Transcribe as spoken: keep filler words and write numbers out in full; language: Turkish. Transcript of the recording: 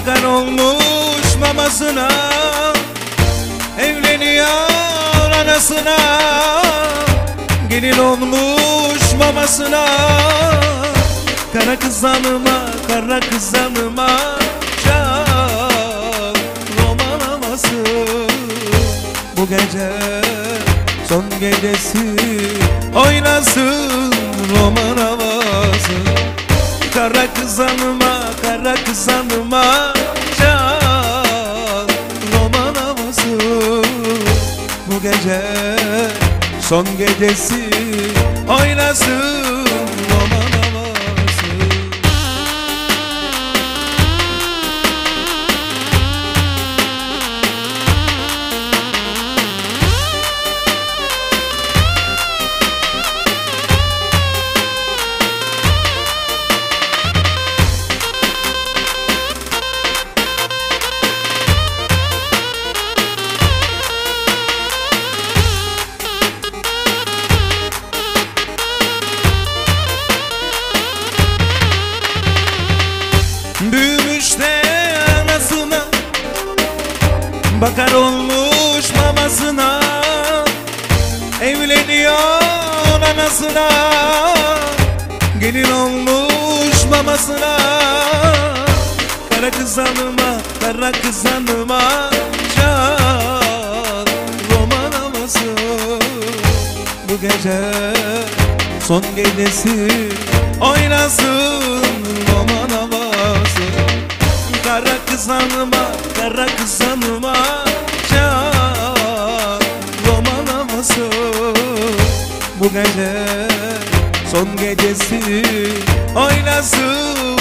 Bakan olmuş babasına, evleniyor anasına. Gelin olmuş babasına, kara kızanıma, kara kızanıma. Çal roman havası, bu gece son gecesi. Oynasın roman havası. Kara kızanıma, kara kızanıma. Çal roman havası, bu gece son gecesi. Oynasın roman havası. Büyümüş de anasına, bakar olmuş babasına. Evleniyor anasına, gelin olmuş babasına. Kara kızanıma, kara kızanıma. Çal roman havası, bu gece son gecesi. Oynasın roman havası. Kara kızanıma, kara kızanıma. Çal roman havası, bu gece son gecesi. Oynasın